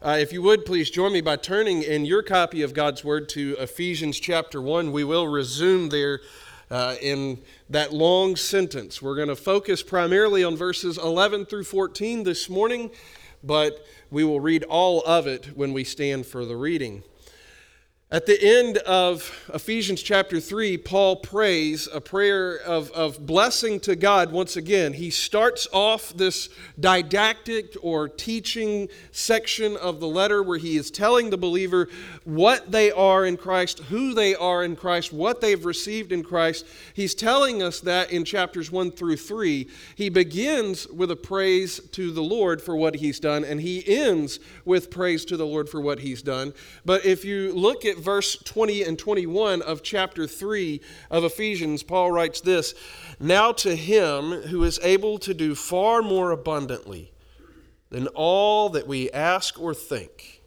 If you would, please join me by turning in your copy of God's Word to Ephesians chapter 1. We will resume there in that long sentence. We're going to focus primarily on verses 11 through 14 this morning, but we will read all of it when we stand for the reading. At the end of Ephesians chapter 3, Paul prays a prayer of blessing to God once again. He starts off this didactic or teaching section of the letter where he is telling the believer what they are in Christ, who they are in Christ, what they've received in Christ. He's telling us that in chapters 1 through 3. He begins with a praise to the Lord for what he's done, and he ends with praise to the Lord for what he's done. But if you look at verse 20 and 21 of chapter 3 of Ephesians, Paul writes this: "Now to him who is able to do far more abundantly than all that we ask or think,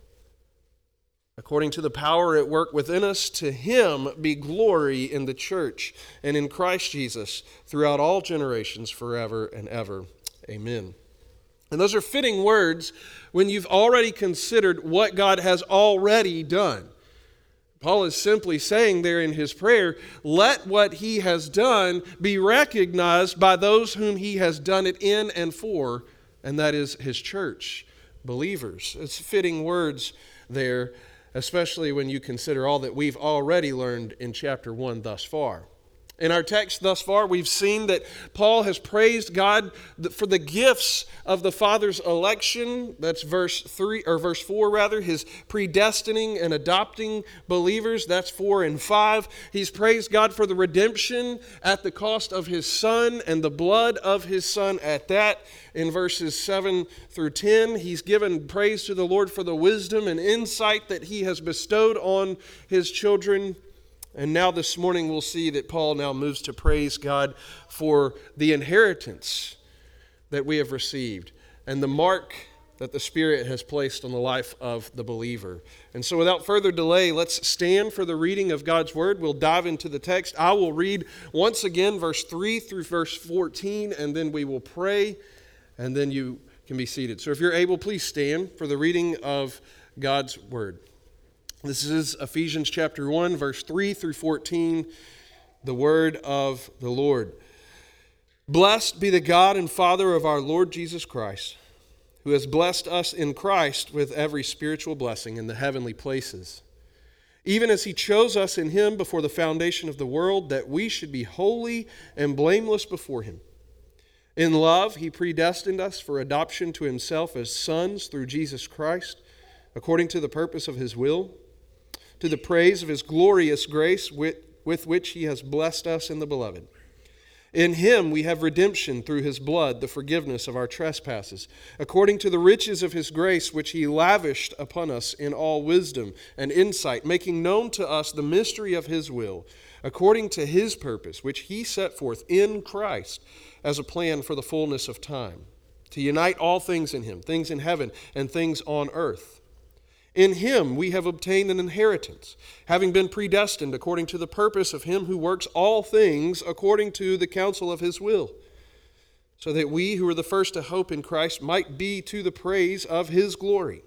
according to the power at work within us, to him be glory in the church and in Christ Jesus throughout all generations, forever and ever. Amen." And those are fitting words when you've already considered what God has already done. Paul is simply saying there in his prayer, let what he has done be recognized by those whom he has done it in and for, and that is his church, believers. It's fitting words there, especially when you consider all that we've already learned in chapter 1 thus far. In our text thus far, we've seen that Paul has praised God for the gifts of the Father's election. That's verse 4, his predestining and adopting believers. That's 4 and 5. He's praised God for the redemption at the cost of his Son and the blood of his Son at that. In verses 7 through 10, he's given praise to the Lord for the wisdom and insight that he has bestowed on his children. And now this morning we'll see that Paul now moves to praise God for the inheritance that we have received and the mark that the Spirit has placed on the life of the believer. And so without further delay, let's stand for the reading of God's Word. We'll dive into the text. I will read once again verse 3 through verse 14, and then we will pray, and then you can be seated. So if you're able, please stand for the reading of God's Word. This is Ephesians chapter 1, verse 3 through 14, the word of the Lord. "Blessed be the God and Father of our Lord Jesus Christ, who has blessed us in Christ with every spiritual blessing in the heavenly places, even as he chose us in him before the foundation of the world, that we should be holy and blameless before him. In love, he predestined us for adoption to himself as sons through Jesus Christ, according to the purpose of his will, to the praise of his glorious grace with which he has blessed us in the Beloved. In him we have redemption through his blood, the forgiveness of our trespasses, according to the riches of his grace which he lavished upon us in all wisdom and insight, making known to us the mystery of his will, according to his purpose, which he set forth in Christ as a plan for the fullness of time, to unite all things in him, things in heaven and things on earth. In him we have obtained an inheritance, having been predestined according to the purpose of him who works all things according to the counsel of his will, so that we who are the first to hope in Christ might be to the praise of his glory.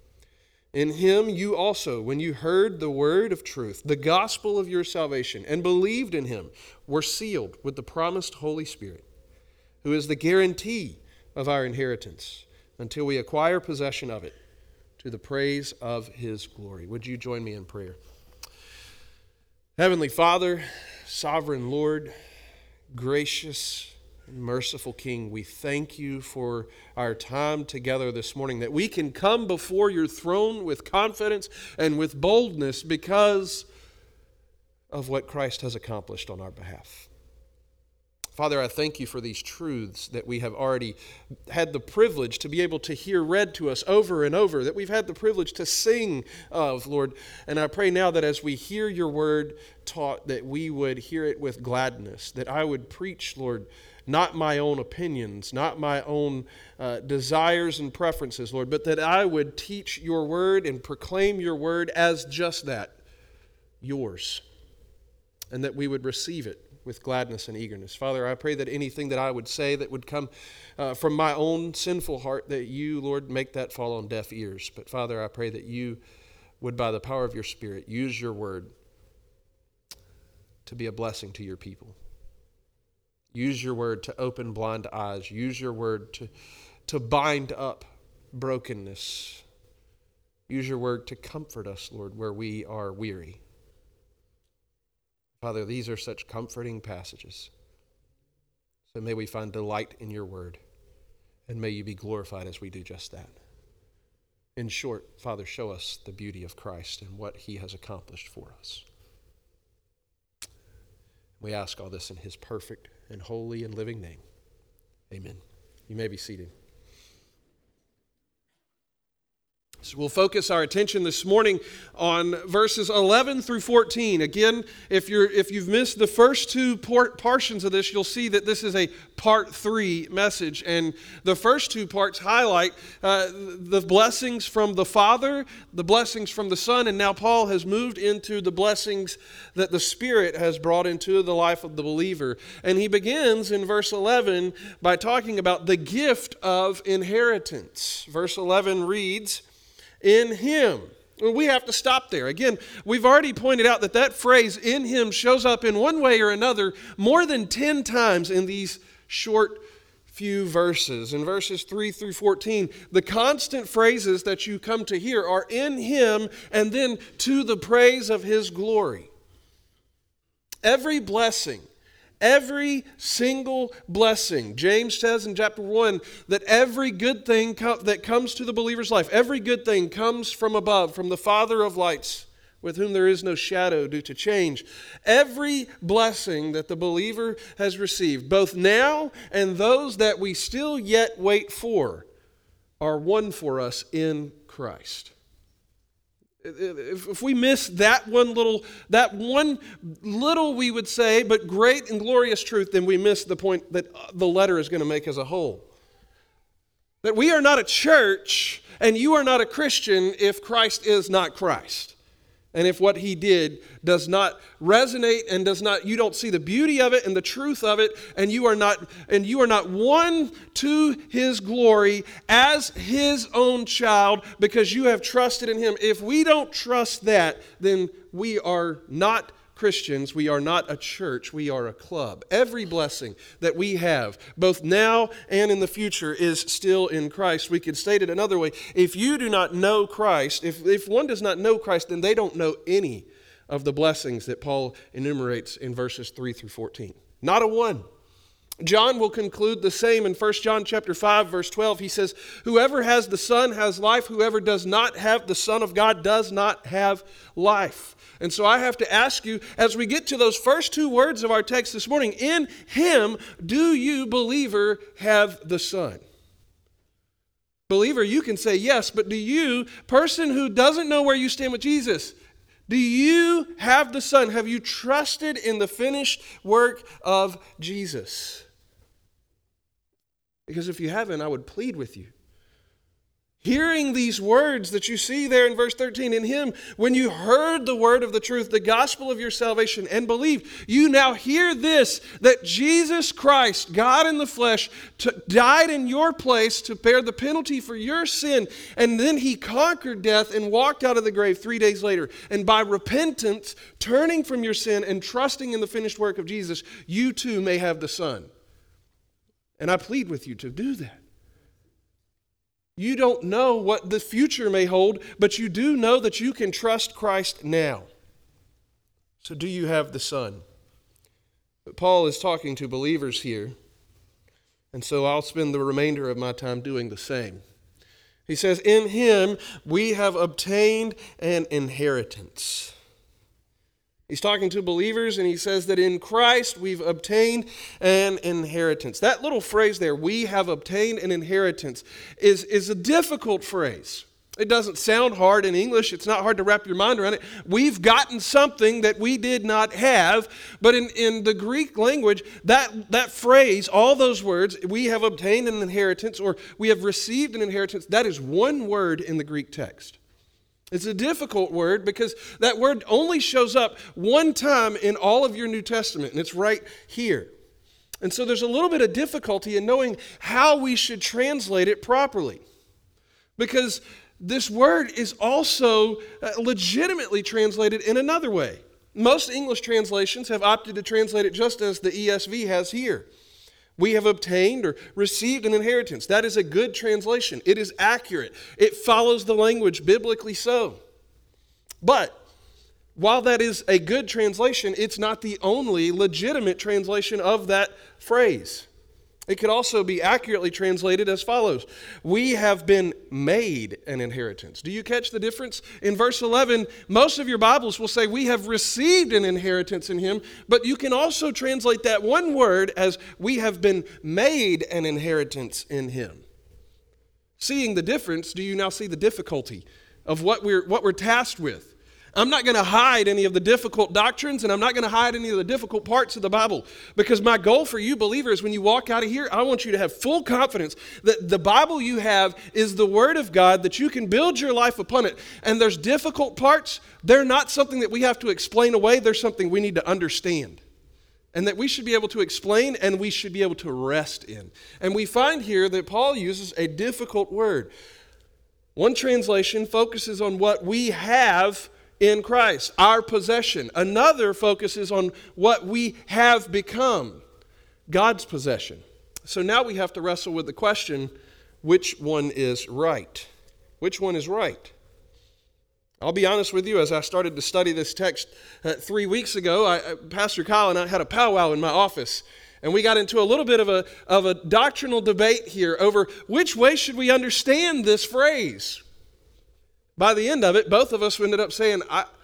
In him you also, when you heard the word of truth, the gospel of your salvation, and believed in him, were sealed with the promised Holy Spirit, who is the guarantee of our inheritance until we acquire possession of it, to the praise of his glory." Would you join me in prayer? Heavenly Father, sovereign Lord, gracious and merciful King, we thank you for our time together this morning, that we can come before your throne with confidence and with boldness because of what Christ has accomplished on our behalf. Father, I thank you for these truths that we have already had the privilege to be able to hear read to us over and over, that we've had the privilege to sing of, Lord. And I pray now that as we hear your word taught, that we would hear it with gladness, that I would preach, Lord, not my own opinions, not my own desires and preferences, Lord, but that I would teach your word and proclaim your word as just that, yours, and that we would receive it with gladness and eagerness. Father, I pray that anything that I would say that would come from my own sinful heart, that you, Lord, make that fall on deaf ears. But Father, I pray that you would, by the power of your Spirit, use your word to be a blessing to your people. Use your word to open blind eyes. Use your word to bind up brokenness. Use your word to comfort us, Lord, where we are weary. Father, these are such comforting passages. So may we find delight in your word, and may you be glorified as we do just that. In short, Father, show us the beauty of Christ and what he has accomplished for us. We ask all this in his perfect and holy and living name. Amen. You may be seated. So we'll focus our attention this morning on verses 11 through 14. Again, if you've missed the first two portions of this, you'll see that this is a part 3 message. And the first two parts highlight the blessings from the Father, the blessings from the Son, and now Paul has moved into the blessings that the Spirit has brought into the life of the believer. And he begins in verse 11 by talking about the gift of inheritance. Verse 11 reads, "In him." We have to stop there. Again, we've already pointed out that phrase, "in him," shows up in one way or another more than 10 times in these short few verses. In verses 3 through 14, the constant phrases that you come to hear are "in him" and then "to the praise of his glory." Every blessing, every single blessing. James says in chapter 1 that every good thing that comes to the believer's life, every good thing comes from above, from the Father of lights, with whom there is no shadow due to change. Every blessing that the believer has received, both now and those that we still yet wait for, are won for us in Christ. If we miss that one little, we would say, but great and glorious truth, then we miss the point that the letter is going to make as a whole. That we are not a church and you are not a Christian if Christ is not Christ. And if what he did does not resonate and you don't see the beauty of it and the truth of it, and you are not won to his glory as his own child because you have trusted in him. If we don't trust that, then we are not Christians. We are not a church. We are a club. Every blessing that we have, both now and in the future, is still in Christ. We could state it another way. If you do not know Christ, if one does not know Christ, then they don't know any of the blessings that Paul enumerates in verses 3 through 14. Not a one. John will conclude the same in 1 John chapter 5, verse 12. He says, "Whoever has the Son has life. Whoever does not have the Son of God does not have life." And so I have to ask you, as we get to those first two words of our text this morning, in him, do you, believer, have the Son? Believer, you can say yes, but do you, person who doesn't know where you stand with Jesus, do you have the Son? Have you trusted in the finished work of Jesus? Because if you haven't, I would plead with you. Hearing these words that you see there in verse 13, in him, when you heard the word of the truth, the gospel of your salvation, and believed, you now hear this, that Jesus Christ, God in the flesh, died in your place to bear the penalty for your sin, and then he conquered death and walked out of the grave 3 days later. And by repentance, turning from your sin and trusting in the finished work of Jesus, you too may have the Son. And I plead with you to do that. You don't know what the future may hold, but you do know that you can trust Christ now. So do you have the Son? But Paul is talking to believers here, and so I'll spend the remainder of my time doing the same. He says, in him we have obtained an inheritance. He's talking to believers, and he says that in Christ we've obtained an inheritance. That little phrase there, "we have obtained an inheritance," is a difficult phrase. It doesn't sound hard in English. It's not hard to wrap your mind around it. We've gotten something that we did not have. But in the Greek language, that phrase, all those words, "we have obtained an inheritance," or "we have received an inheritance," that is one word in the Greek text. It's a difficult word because that word only shows up one time in all of your New Testament, and it's right here. And so there's a little bit of difficulty in knowing how we should translate it properly, because this word is also legitimately translated in another way. Most English translations have opted to translate it just as the ESV has here. We have obtained or received an inheritance. That is a good translation. It is accurate. It follows the language biblically so. But while that is a good translation, it's not the only legitimate translation of that phrase. It could also be accurately translated as follows: we have been made an inheritance. Do you catch the difference? In verse 11, most of your Bibles will say we have received an inheritance in him, but you can also translate that one word as we have been made an inheritance in him. Seeing the difference, do you now see the difficulty of what we're tasked with? I'm not going to hide any of the difficult doctrines, and I'm not going to hide any of the difficult parts of the Bible, because my goal for you believers, when you walk out of here, I want you to have full confidence that the Bible you have is the Word of God, that you can build your life upon it. And there's difficult parts. They're not something that we have to explain away. They're something we need to understand, and that we should be able to explain and we should be able to rest in. And we find here that Paul uses a difficult word. One translation focuses on what we have in Christ, our possession. Another focuses on what we have become, God's possession. So now we have to wrestle with the question, which one is right? Which one is right? I'll be honest with you, as I started to study this text 3 weeks ago, Pastor Kyle and I had a powwow in my office, and we got into a little bit of a doctrinal debate here over which way should we understand this phrase. By the end of it, both of us ended up saying,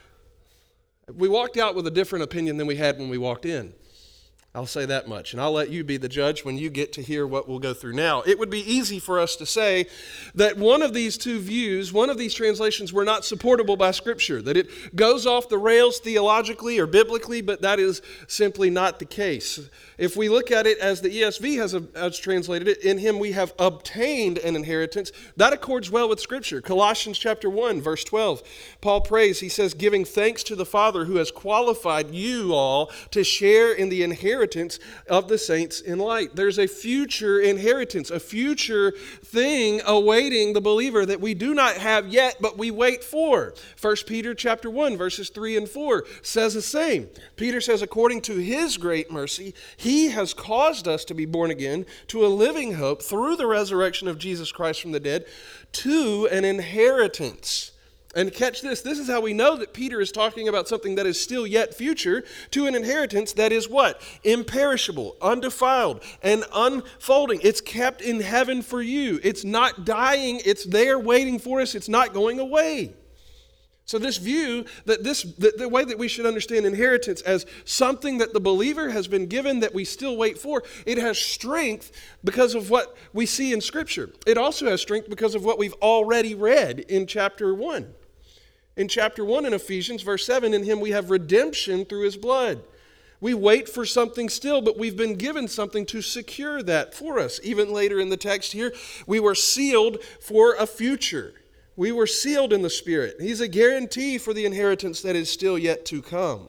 we walked out with a different opinion than we had when we walked in. I'll say that much, and I'll let you be the judge when you get to hear what we'll go through now. It would be easy for us to say that one of these two views, one of these translations, were not supportable by Scripture, that it goes off the rails theologically or biblically, but that is simply not the case. If we look at it as the ESV has translated it, in him we have obtained an inheritance, that accords well with Scripture. Colossians chapter 1, verse 12, Paul prays, he says, giving thanks to the Father who has qualified you all to share in the inheritance of the saints in light. There's a future inheritance, a future thing awaiting the believer that we do not have yet, but we wait for. 1 Peter chapter 1, verses 3 and 4 says the same. Peter says, according to his great mercy, he has caused us to be born again to a living hope through the resurrection of Jesus Christ from the dead, to an inheritance. And catch this, this is how we know that Peter is talking about something that is still yet future, to an inheritance that is what? Imperishable, undefiled, and unfolding. It's kept in heaven for you. It's not dying, it's there waiting for us, it's not going away. So this view, that the way that we should understand inheritance as something that the believer has been given that we still wait for, it has strength because of what we see in Scripture. It also has strength because of what we've already read in chapter 1. In chapter 1 in Ephesians, verse 7, in him we have redemption through his blood. We wait for something still, but we've been given something to secure that for us. Even later in the text here, we were sealed for a future. We were sealed in the Spirit. He's a guarantee for the inheritance that is still yet to come.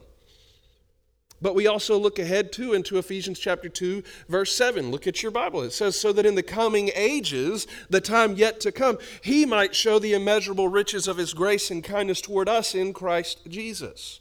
But we also look ahead too into Ephesians chapter 2, verse 7. Look at your Bible. It says, so that in the coming ages, the time yet to come, he might show the immeasurable riches of his grace and kindness toward us in Christ Jesus.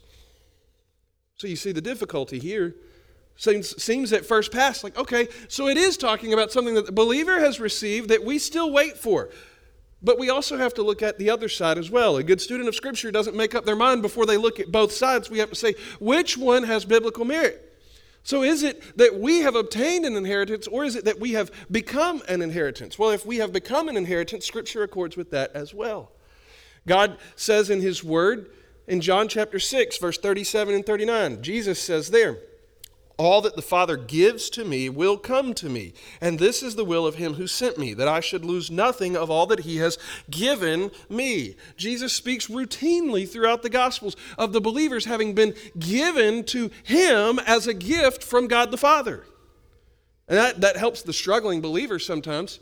So you see the difficulty here. Seems at first pass like, okay, so it is talking about something that the believer has received that we still wait for. But we also have to look at the other side as well. A good student of Scripture doesn't make up their mind before they look at both sides. We have to say, which one has biblical merit? So is it that we have obtained an inheritance, or is it that we have become an inheritance? Well, if we have become an inheritance, Scripture accords with that as well. God says in his word, in John chapter 6, verse 37 and 39, Jesus says there, all that the Father gives to me will come to me, and this is the will of him who sent me, that I should lose nothing of all that he has given me. Jesus speaks routinely throughout the Gospels of the believers having been given to him as a gift from God the Father. And that helps the struggling believers sometimes.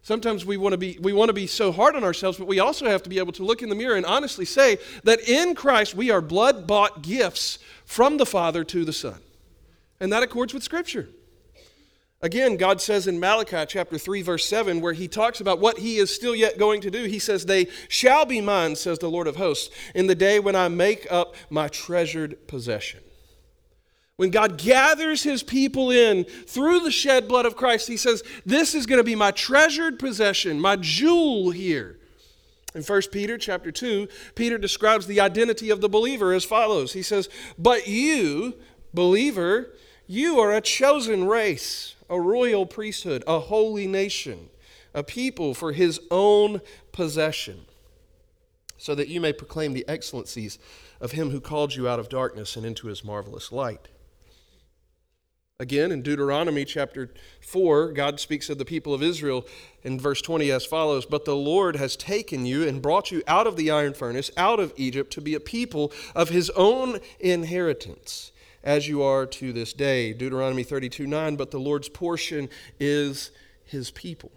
Sometimes we want to be so hard on ourselves, but we also have to be able to look in the mirror and honestly say that in Christ we are blood-bought gifts from the Father to the Son. And that accords with Scripture. Again, God says in Malachi chapter 3, verse 7, where he talks about what he is still yet going to do, he says, "They shall be mine, says the Lord of hosts, in the day when I make up my treasured possession." When God gathers his people in through the shed blood of Christ, he says, this is going to be my treasured possession, my jewel here. In 1 Peter chapter 2, Peter describes the identity of the believer as follows. He says, "But you, believer, you are a chosen race, a royal priesthood, a holy nation, a people for his own possession, so that you may proclaim the excellencies of him who called you out of darkness and into his marvelous light." Again, in Deuteronomy chapter 4, God speaks of the people of Israel in verse 20 as follows, "But the Lord has taken you and brought you out of the iron furnace, out of Egypt, to be a people of his own inheritance, as you are to this day." Deuteronomy 32:9, "But the Lord's portion is his people."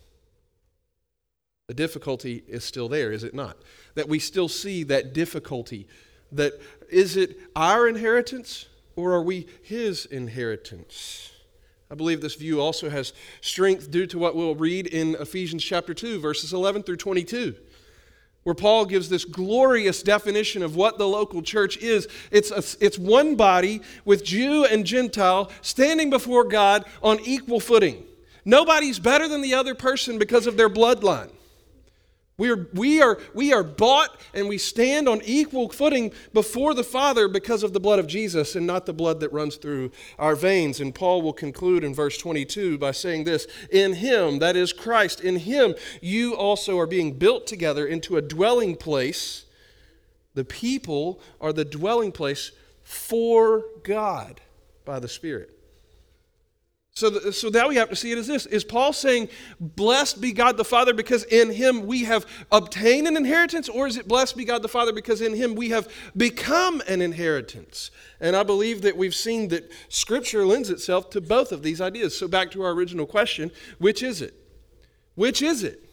The difficulty is still there, is it not? That we still see that difficulty. That is it our inheritance? Or are we his inheritance? I believe this view also has strength due to what we'll read in Ephesians chapter 2, verses 11 through 22, where Paul gives this glorious definition of what the local church is. It's one body with Jew and Gentile standing before God on equal footing. Nobody's better than the other person because of their bloodline. We are bought and we stand on equal footing before the Father because of the blood of Jesus and not the blood that runs through our veins. And Paul will conclude in verse 22 by saying this, "In him," that is Christ, "in him you also are being built together into a dwelling place." The people are the dwelling place for God by the Spirit. So now we have to see it as this. Is Paul saying, blessed be God the Father because in him we have obtained an inheritance? Or is it blessed be God the Father because in him we have become an inheritance? And I believe that we've seen that Scripture lends itself to both of these ideas. So back to our original question, which is it? Which is it?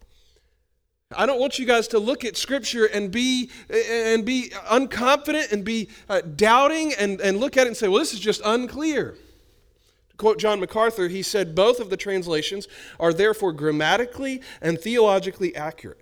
I don't want you guys to look at Scripture and be unconfident and be doubting and look at it and say, well, this is just unclear. Quote John MacArthur, he said, "Both of the translations are therefore grammatically and theologically accurate."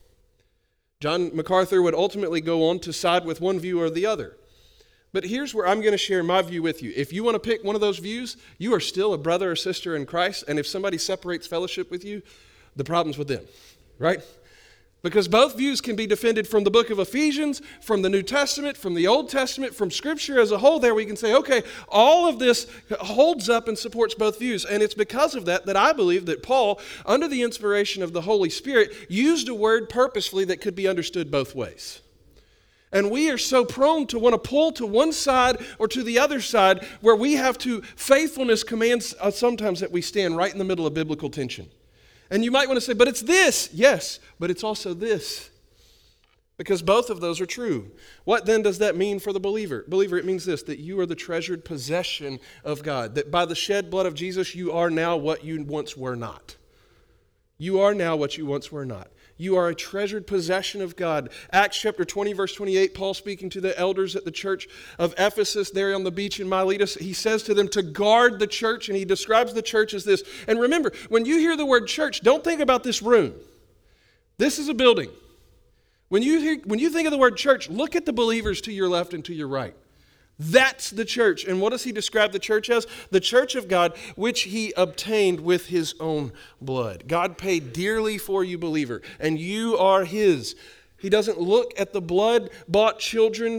John MacArthur would ultimately go on to side with one view or the other. But here's where I'm going to share my view with you. If you want to pick one of those views, you are still a brother or sister in Christ, and if somebody separates fellowship with you, the problem's with them, right? Because both views can be defended from the book of Ephesians, from the New Testament, from the Old Testament, from Scripture as a whole. There we can say, okay, all of this holds up and supports both views. And it's because of that I believe that Paul, under the inspiration of the Holy Spirit, used a word purposefully that could be understood both ways. And we are so prone to want to pull to one side or to the other side where we have to, faithfulness commands sometimes that we stand right in the middle of biblical tension. And you might want to say, but it's this. Yes, but it's also this. Because both of those are true. What then does that mean for the believer? Believer, it means this, that you are the treasured possession of God. That by the shed blood of Jesus, you are now what you once were not. You are now what you once were not. You are a treasured possession of God. Acts chapter 20, verse 28, Paul speaking to the elders at the church of Ephesus there on the beach in Miletus, he says to them to guard the church, and he describes the church as this. And remember, when you hear the word church, don't think about this room. This is a building. When you think of the word church, look at the believers to your left and to your right. That's the church. And what does he describe the church as? The church of God, which he obtained with his own blood. God paid dearly for you, believer, and you are his. He doesn't look at the blood-bought children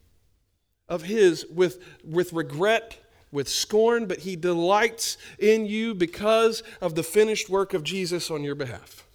of his with regret, with scorn, but he delights in you because of the finished work of Jesus on your behalf.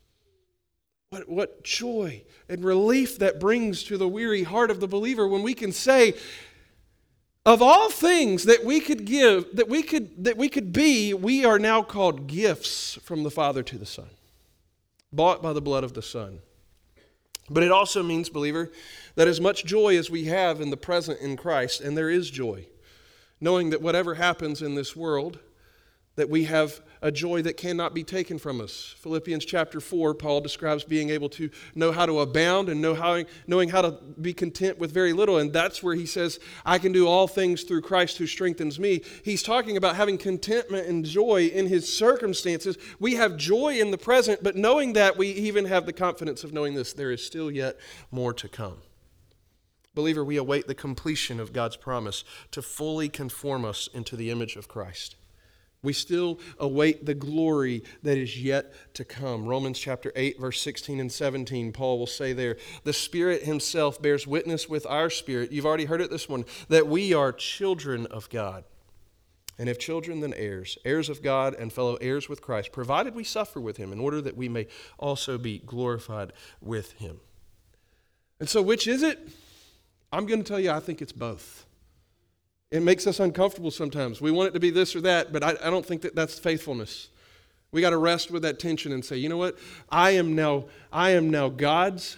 What joy and relief that brings to the weary heart of the believer when we can say, of all things that we could give, that we could be, we are now called gifts from the Father to the Son, bought by the blood of the Son. But it also means, believer, that as much joy as we have in the present in Christ, and there is joy, knowing that whatever happens in this world, that we have a joy that cannot be taken from us. Philippians chapter 4, Paul describes being able to know how to abound and knowing how to be content with very little. And that's where he says, I can do all things through Christ who strengthens me. He's talking about having contentment and joy in his circumstances. We have joy in the present, but knowing that, we even have the confidence of knowing this, there is still yet more to come. Believer, we await the completion of God's promise to fully conform us into the image of Christ. We still await the glory that is yet to come. Romans chapter 8, verse 16 and 17, Paul will say there, the Spirit himself bears witness with our spirit. You've already heard it this one, that we are children of God. And if children, then heirs, heirs of God and fellow heirs with Christ, provided we suffer with him in order that we may also be glorified with him. And so which is it? I'm going to tell you, I think it's both. It makes us uncomfortable sometimes. We want it to be this or that, but I don't think that that's faithfulness. We got to rest with that tension and say, you know what? I am now God's,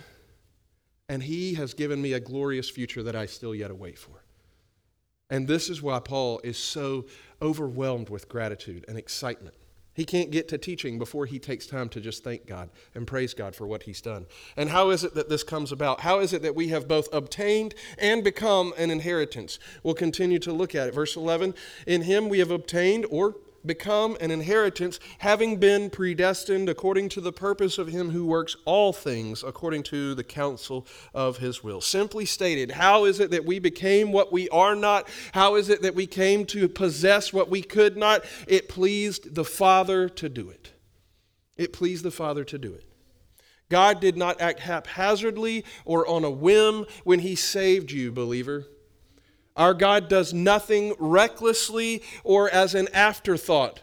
and he has given me a glorious future that I still yet await for. And this is why Paul is so overwhelmed with gratitude and excitement. He can't get to teaching before he takes time to just thank God and praise God for what he's done. And how is it that this comes about? How is it that we have both obtained and become an inheritance? We'll continue to look at it. Verse 11, in him we have obtained or become an inheritance, having been predestined according to the purpose of him who works all things according to the counsel of his will. Simply stated, how is it that we became what we are not? How is it that we came to possess what we could not? It pleased the Father to do it. It pleased the Father to do it. God did not act haphazardly or on a whim when he saved you, believer. Our God does nothing recklessly or as an afterthought.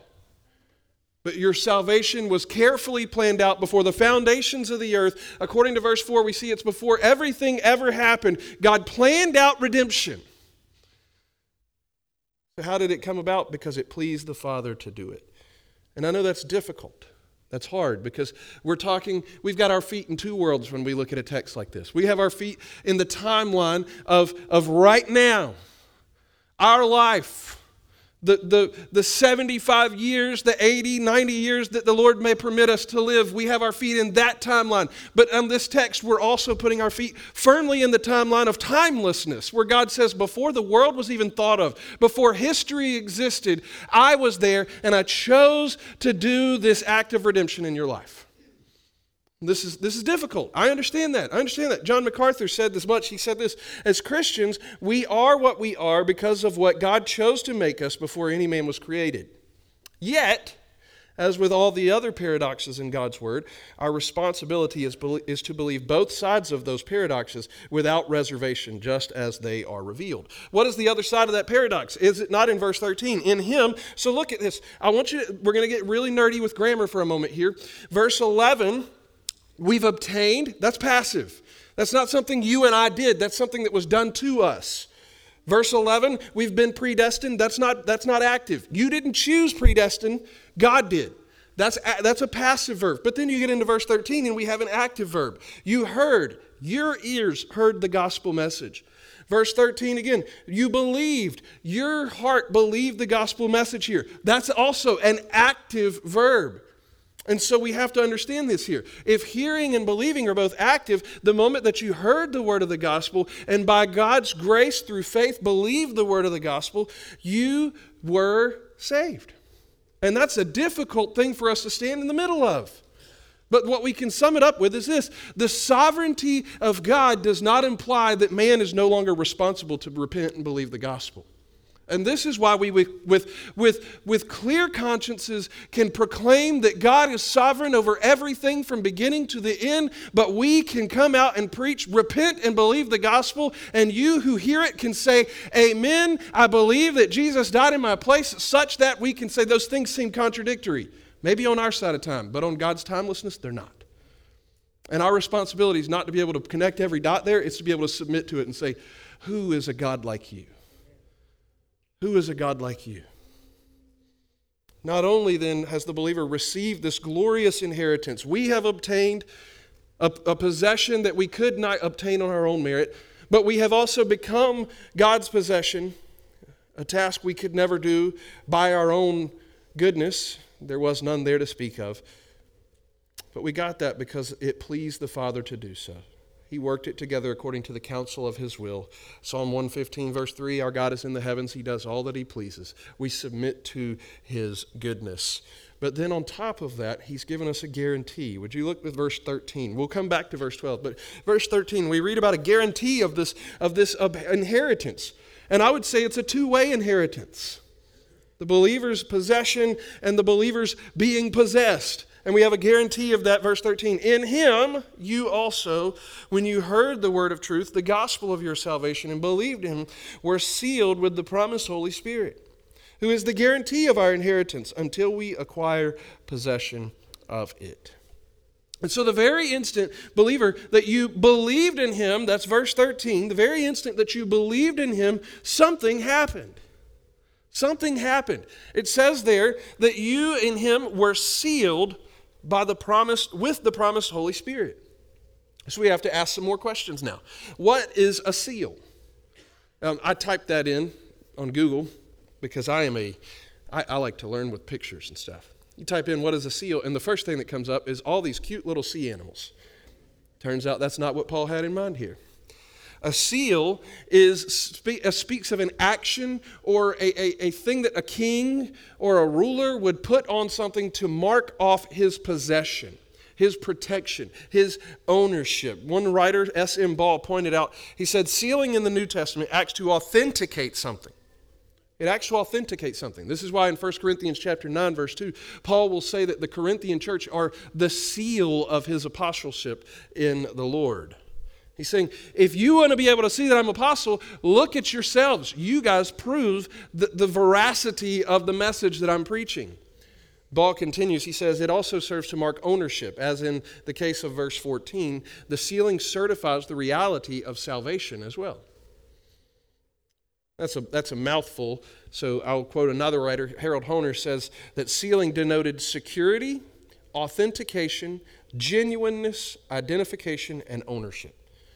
But your salvation was carefully planned out before the foundations of the earth. According to verse 4, we see it's before everything ever happened. God planned out redemption. So how did it come about? Because it pleased the Father to do it. And I know that's difficult. That's hard because we've got our feet in two worlds when we look at a text like this. We have our feet in the timeline of right now, our life, the 75 years, the 80, 90 years that the Lord may permit us to live. We have our feet in that timeline. But on this text, we're also putting our feet firmly in the timeline of timelessness, where God says, before the world was even thought of, before history existed, I was there and I chose to do this act of redemption in your life. This is difficult. I understand that. John MacArthur said this much. He said this, as Christians, we are what we are because of what God chose to make us before any man was created. Yet, as with all the other paradoxes in God's Word, our responsibility is to believe both sides of those paradoxes without reservation, just as they are revealed. What is the other side of that paradox? Is it not in verse 13? In him. So look at this. We're going to get really nerdy with grammar for a moment here. Verse 11, we've obtained, that's passive. That's not something you and I did. That's something that was done to us. Verse 11, we've been predestined. That's not active. You didn't choose predestined. God did. That's a passive verb. But then you get into verse 13 and we have an active verb. You heard, your ears heard the gospel message. Verse 13 again, you believed, your heart believed the gospel message here. That's also an active verb. And so we have to understand this here. If hearing and believing are both active, the moment that you heard the word of the gospel and by God's grace through faith believed the word of the gospel, you were saved. And that's a difficult thing for us to stand in the middle of. But what we can sum it up with is this. The sovereignty of God does not imply that man is no longer responsible to repent and believe the gospel. And this is why we, with clear consciences, can proclaim that God is sovereign over everything from beginning to the end, but we can come out and preach, repent and believe the gospel, and you who hear it can say, amen, I believe that Jesus died in my place, such that we can say those things seem contradictory. Maybe on our side of time, but on God's timelessness, they're not. And our responsibility is not to be able to connect every dot there, it's to be able to submit to it and say, who is a God like you? Who is a God like you? Not only then has the believer received this glorious inheritance, we have obtained a possession that we could not obtain on our own merit, but we have also become God's possession, a task we could never do by our own goodness, there was none there to speak of. But we got that because it pleased the Father to do so. He worked it together according to the counsel of his will. Psalm 115, verse 3, our God is in the heavens. He does all that he pleases. We submit to his goodness. But then on top of that, he's given us a guarantee. Would you look at verse 13? We'll come back to verse 12. But verse 13, we read about a guarantee of this inheritance. And I would say it's a two-way inheritance. The believer's possession and the believer's being possessed. And we have a guarantee of that, verse 13. In him, you also, when you heard the word of truth, the gospel of your salvation, and believed him, were sealed with the promised Holy Spirit, who is the guarantee of our inheritance until we acquire possession of it. And so the very instant, believer, that you believed in him, that's verse 13, the very instant that you believed in him, something happened. Something happened. It says there that you in him were sealed with the promised Holy Spirit. So we have to ask some more questions now. What is a seal? I typed that in on Google because I like to learn with pictures and stuff. You type in what is a seal, and the first thing that comes up is all these cute little sea animals. Turns out that's not what Paul had in mind here. A seal speaks of an action or a thing that a king or a ruler would put on something to mark off his possession, his protection, his ownership. One writer, S.M. Ball, pointed out, he said, sealing in the New Testament acts to authenticate something. It acts to authenticate something. This is why in 1 Corinthians chapter 9, verse 2, Paul will say that the Corinthian church are the seal of his apostleship in the Lord. He's saying, if you want to be able to see that I'm an apostle, look at yourselves. You guys prove the veracity of the message that I'm preaching. Ball continues, he says, it also serves to mark ownership, as in the case of verse 14, the sealing certifies the reality of salvation as well. That's a mouthful, so I'll quote another writer. Harold Honer says that sealing denoted security, authentication, genuineness, identification, and ownership.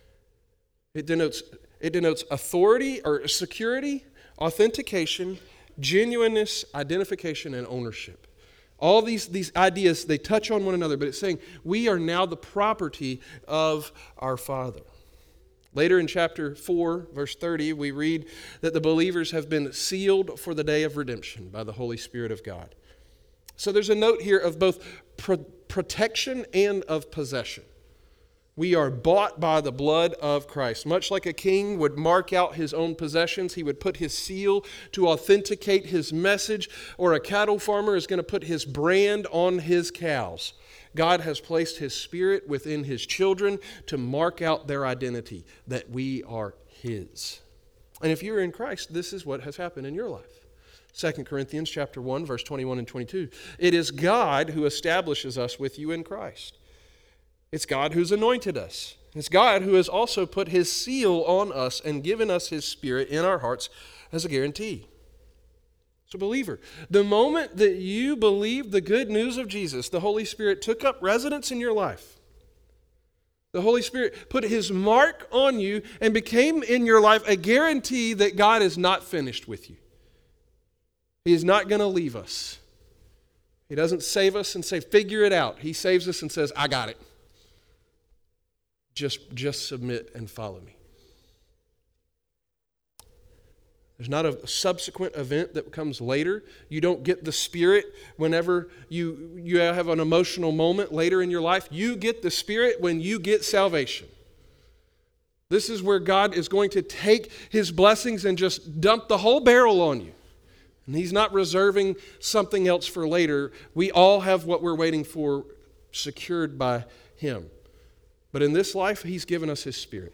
It denotes authority or security, authentication, genuineness, identification, and ownership. All these ideas, they touch on one another, but it's saying we are now the property of our Father. Later in chapter 4, verse 30, we read that the believers have been sealed for the day of redemption by the Holy Spirit of God. So there's a note here of both protection and of possession. We are bought by the blood of Christ. Much like a king would mark out his own possessions, he would put his seal to authenticate his message, or a cattle farmer is going to put his brand on his cows. God has placed his Spirit within his children to mark out their identity, that we are his. And if you're in Christ, this is what has happened in your life. 2 Corinthians chapter 1, verse 21 and 22. It is God who establishes us with you in Christ. It's God who's anointed us. It's God who has also put his seal on us and given us his Spirit in our hearts as a guarantee. So believer, the moment that you believed the good news of Jesus, the Holy Spirit took up residence in your life. The Holy Spirit put his mark on you and became in your life a guarantee that God is not finished with you. He is not going to leave us. He doesn't save us and say, figure it out. He saves us and says, I got it. Just submit and follow me. There's not a subsequent event that comes later. You don't get the Spirit whenever you have an emotional moment later in your life. You get the Spirit when you get salvation. This is where God is going to take his blessings and just dump the whole barrel on you. And he's not reserving something else for later. We all have what we're waiting for secured by him. But in this life, he's given us his Spirit.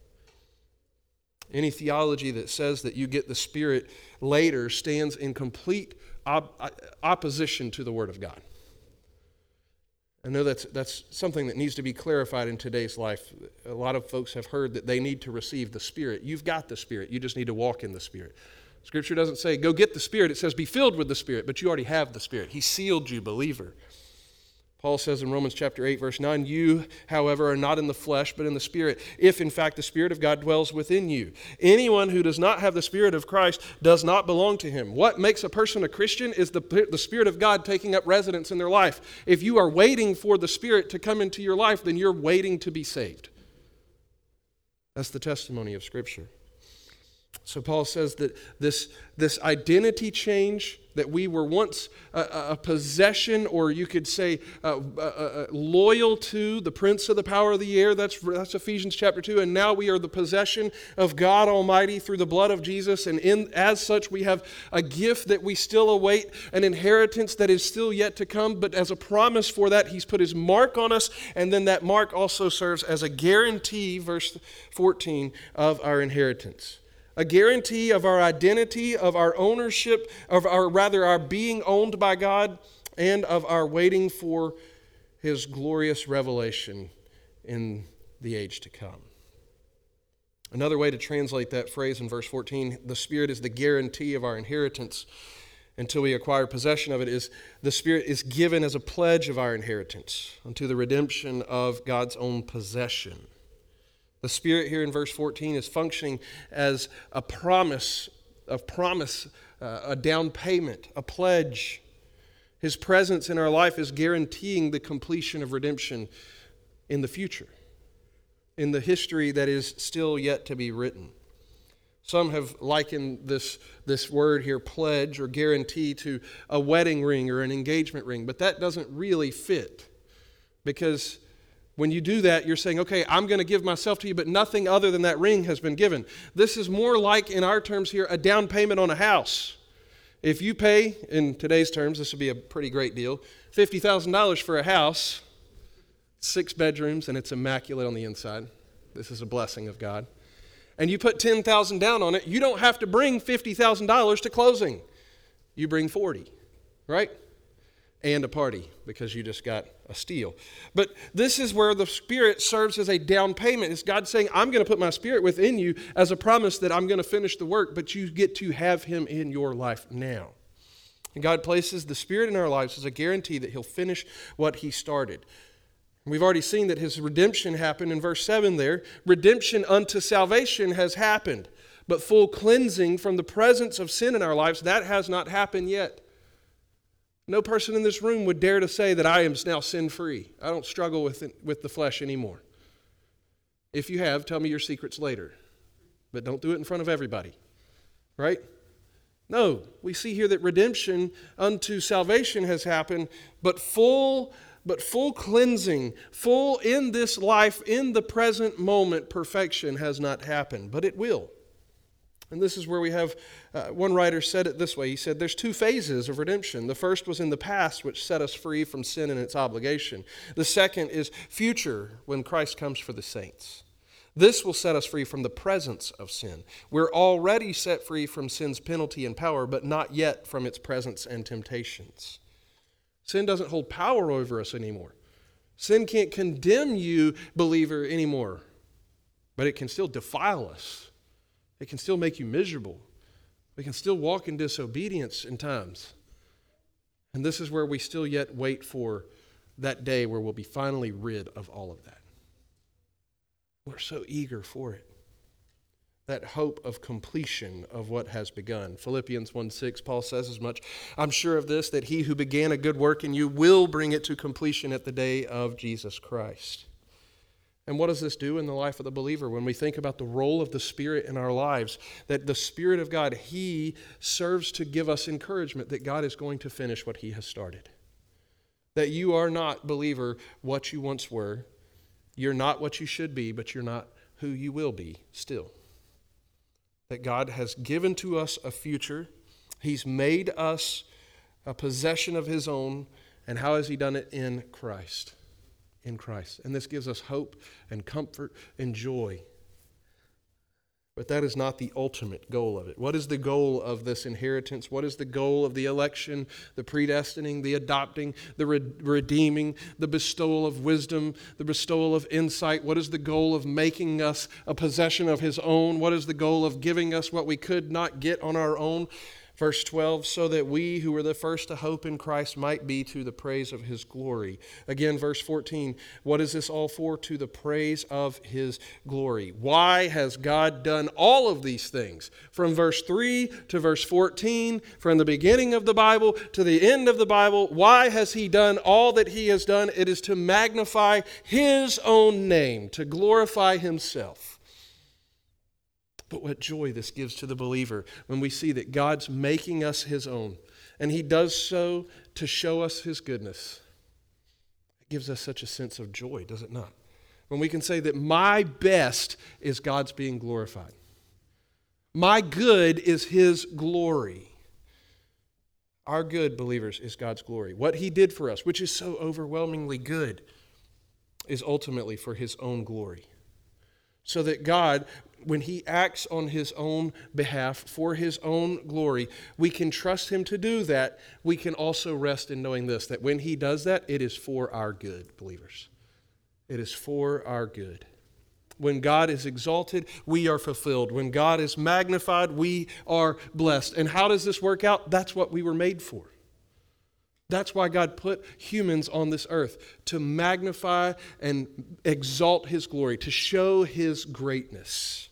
Any theology that says that you get the Spirit later stands in complete opposition to the Word of God. I know that's something that needs to be clarified in today's life. A lot of folks have heard that they need to receive the Spirit. You've got the Spirit. You just need to walk in the Spirit. Scripture doesn't say, go get the Spirit. It says, be filled with the Spirit, but you already have the Spirit. He sealed you, believer. Paul says in Romans chapter 8, verse 9, you, however, are not in the flesh, but in the Spirit, if in fact the Spirit of God dwells within you. Anyone who does not have the Spirit of Christ does not belong to him. What makes a person a Christian is the Spirit of God taking up residence in their life. If you are waiting for the Spirit to come into your life, then you're waiting to be saved. That's the testimony of Scripture. So Paul says that this identity change, that we were once a possession, or you could say loyal to the prince of the power of the air, that's Ephesians chapter 2, and now we are the possession of God Almighty through the blood of Jesus, and as such we have a gift that we still await, an inheritance that is still yet to come, but as a promise for that, he's put his mark on us, and then that mark also serves as a guarantee, verse 14, of our inheritance. A guarantee of our identity, of our ownership, of our being owned by God, and of our waiting for his glorious revelation in the age to come. Another way to translate that phrase in verse 14, the Spirit is the guarantee of our inheritance until we acquire possession of it, is the Spirit is given as a pledge of our inheritance unto the redemption of God's own possession. The Spirit here in verse 14 is functioning as a promise, a down payment, a pledge. His presence in our life is guaranteeing the completion of redemption in the future, in the history that is still yet to be written. Some have likened this word here, pledge or guarantee, to a wedding ring or an engagement ring, but that doesn't really fit, because when you do that, you're saying, okay, I'm going to give myself to you, but nothing other than that ring has been given. This is more like, in our terms here, a down payment on a house. If you pay, in today's terms, this would be a pretty great deal, $50,000 for a house, 6 bedrooms, and it's immaculate on the inside. This is a blessing of God. And you put $10,000 down on it, you don't have to bring $50,000 to closing. You bring 40, right? And a party, because you just got a steal. But this is where the Spirit serves as a down payment. It's God saying, I'm going to put my Spirit within you as a promise that I'm going to finish the work, but you get to have him in your life now. And God places the Spirit in our lives as a guarantee that he'll finish what he started. We've already seen that his redemption happened in verse 7 there. Redemption unto salvation has happened, but full cleansing from the presence of sin in our lives, that has not happened yet. No person in this room would dare to say that I am now sin-free. I don't struggle with the flesh anymore. If you have, tell me your secrets later. But don't do it in front of everybody. Right? No, we see here that redemption unto salvation has happened, but full cleansing, full in this life, in the present moment, perfection has not happened. But it will. And this is where we have, one writer said it this way. He said, there's 2 phases of redemption. The first was in the past, which set us free from sin and its obligation. The second is future, when Christ comes for the saints. This will set us free from the presence of sin. We're already set free from sin's penalty and power, but not yet from its presence and temptations. Sin doesn't hold power over us anymore. Sin can't condemn you, believer, anymore, but it can still defile us. It can still make you miserable. We can still walk in disobedience in times. And this is where we still yet wait for that day where we'll be finally rid of all of that. We're so eager for it. That hope of completion of what has begun. Philippians 1:6, Paul says as much. I'm sure of this, that he who began a good work in you will bring it to completion at the day of Jesus Christ. And what does this do in the life of the believer when we think about the role of the Spirit in our lives? That the Spirit of God, he serves to give us encouragement that God is going to finish what he has started. That you are not, believer, what you once were. You're not what you should be, but you're not who you will be still. That God has given to us a future. He's made us a possession of his own. And how has he done it? In Christ. In Christ. And this gives us hope and comfort and joy. But that is not the ultimate goal of it. What is the goal of this inheritance? What is the goal of the election, the predestining, the adopting, the redeeming, the bestowal of wisdom, the bestowal of insight? What is the goal of making us a possession of his own? What is the goal of giving us what we could not get on our own? Verse 12, so that we who were the first to hope in Christ might be to the praise of his glory. Again, verse 14, what is this all for? To the praise of his glory. Why has God done all of these things? From verse 3 to verse 14, from the beginning of the Bible to the end of the Bible, why has he done all that he has done? It is to magnify his own name, to glorify himself. But what joy this gives to the believer when we see that God's making us his own, and he does so to show us his goodness. It gives us such a sense of joy, does it not? When we can say that my best is God's being glorified. My good is his glory. Our good, believers, is God's glory. What he did for us, which is so overwhelmingly good, is ultimately for his own glory. So that God, when he acts on his own behalf for his own glory, we can trust him to do that. We can also rest in knowing this, that when he does that, it is for our good, believers. It is for our good. When God is exalted, we are fulfilled. When God is magnified, we are blessed. And how does this work out? That's what we were made for. That's why God put humans on this earth, to magnify and exalt his glory, to show his greatness.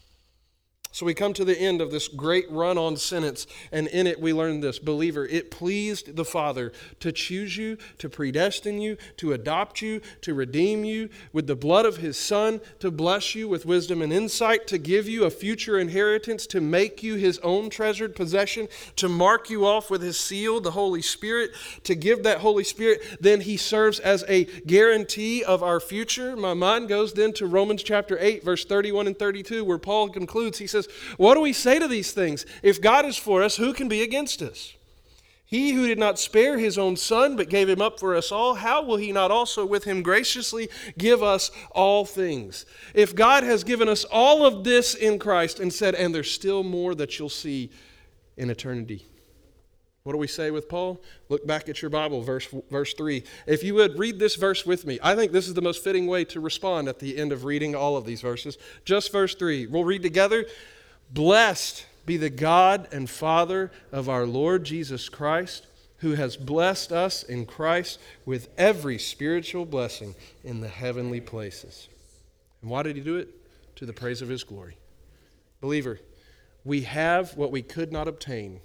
So we come to the end of this great run-on sentence, and in it we learn this. Believer, it pleased the Father to choose you, to predestine you, to adopt you, to redeem you with the blood of his Son, to bless you with wisdom and insight, to give you a future inheritance, to make you his own treasured possession, to mark you off with his seal, the Holy Spirit, to give that Holy Spirit. Then he serves as a guarantee of our future. My mind goes then to Romans chapter 8, verse 31 and 32, where Paul concludes. He says, what do we say to these things? If God is for us, who can be against us? He who did not spare his own Son, but gave him up for us all, how will he not also with him graciously give us all things? If God has given us all of this in Christ and said, and there's still more that you'll see in eternity. What do we say with Paul? Look back at your Bible, verse 3. If you would read this verse with me, I think this is the most fitting way to respond at the end of reading all of these verses. Just verse 3. We'll read together. Blessed be the God and Father of our Lord Jesus Christ, who has blessed us in Christ with every spiritual blessing in the heavenly places. And why did he do it? To the praise of his glory. Believer, we have what we could not obtain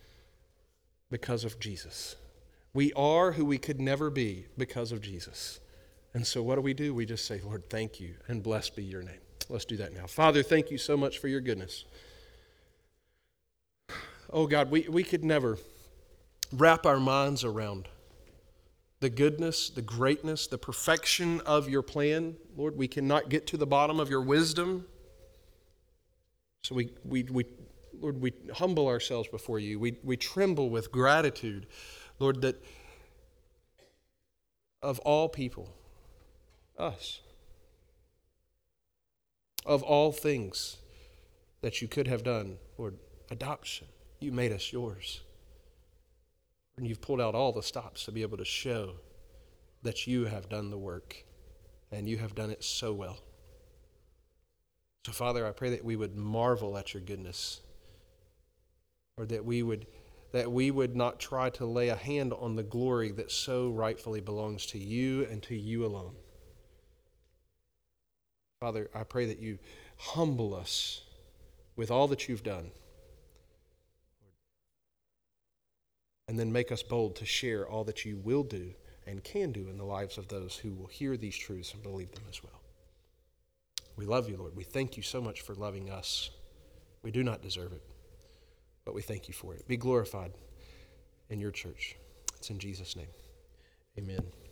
because of Jesus. We are who we could never be because of Jesus. And so what do? We just say, Lord, thank you, and blessed be your name. Let's do that now. Father, thank you so much for your goodness. Oh God, we could never wrap our minds around the goodness, the greatness, the perfection of your plan. Lord, we cannot get to the bottom of your wisdom. So Lord, we humble ourselves before you. We tremble with gratitude, Lord, that of all people, us, of all things that you could have done, Lord, adoption, you made us yours. And you've pulled out all the stops to be able to show that you have done the work, and you have done it so well. So, Father, I pray that we would marvel at your goodness, or that we would not try to lay a hand on the glory that so rightfully belongs to you and to you alone. Father, I pray that you humble us with all that you've done, and then make us bold to share all that you will do and can do in the lives of those who will hear these truths and believe them as well. We love you, Lord. We thank you so much for loving us. We do not deserve it, but we thank you for it. Be glorified in your church. It's in Jesus' name. Amen.